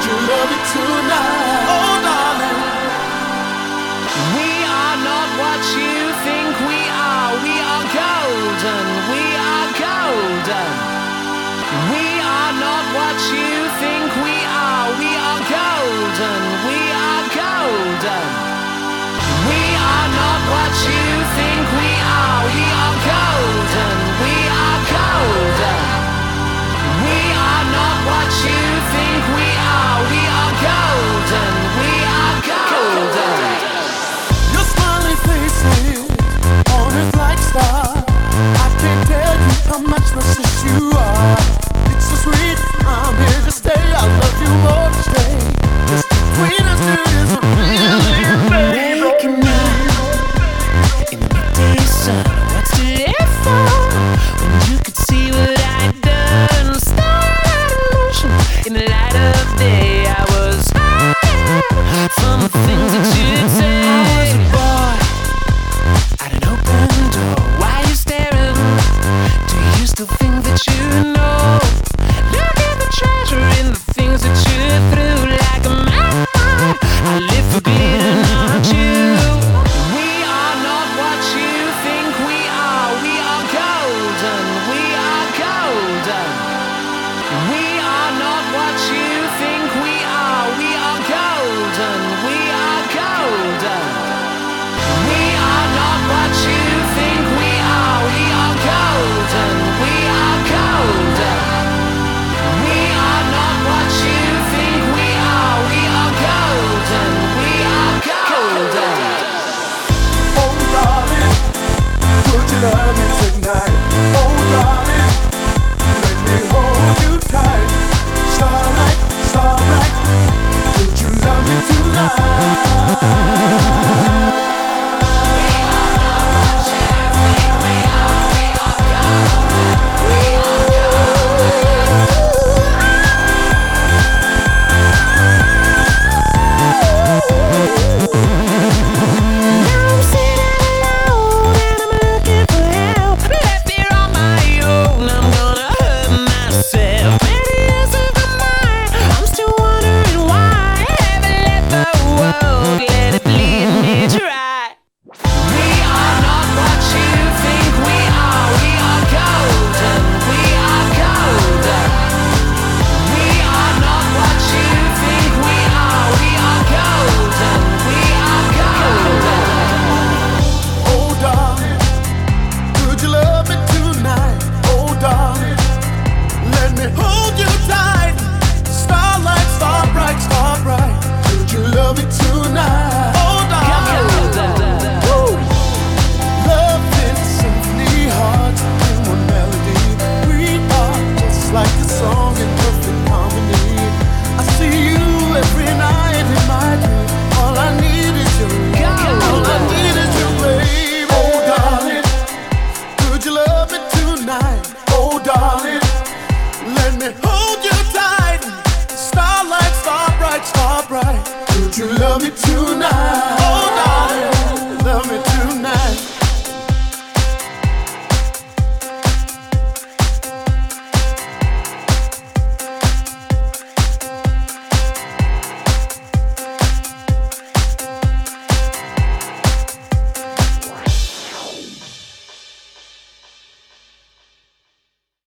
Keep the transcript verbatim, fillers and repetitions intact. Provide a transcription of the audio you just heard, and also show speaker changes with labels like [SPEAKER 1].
[SPEAKER 1] you love me tonight? Oh, darling.
[SPEAKER 2] We are not what you think we are. We are golden. We are golden. We are not what you think we are. We are golden. We are golden. We are not what you think we are. We are golden. We are golden. We are not what you think we are. We are golden. We are golden.
[SPEAKER 1] Your smiling face is on a flight star. I can't tell you how much my sis you are. It's so sweet, I'm here to stay. I love you more each day. Just between us two is a really baby.
[SPEAKER 2] Waking up in the midday sun. What's to live for when you could see what I'd done? Starlight illusion in the light of day. I was high from the things that you'd say. I was a boy at an open door. Why are you staring? Do you still think that you know? Look at the treasure in the things that you threw like a man. I live for bleeding, aren't you? We are not what you think we are. We are golden. We are golden. We are not what you think we are. We are golden. We are golden. We are not what you think we are. We are golden. We are golden. We are not what you think we are. We are golden. We are golden.
[SPEAKER 1] Oh, darling, would you love me tonight? Oh, darling, let me hold you tight. Starlight, starlight, would you love me tonight? Would you love me tonight?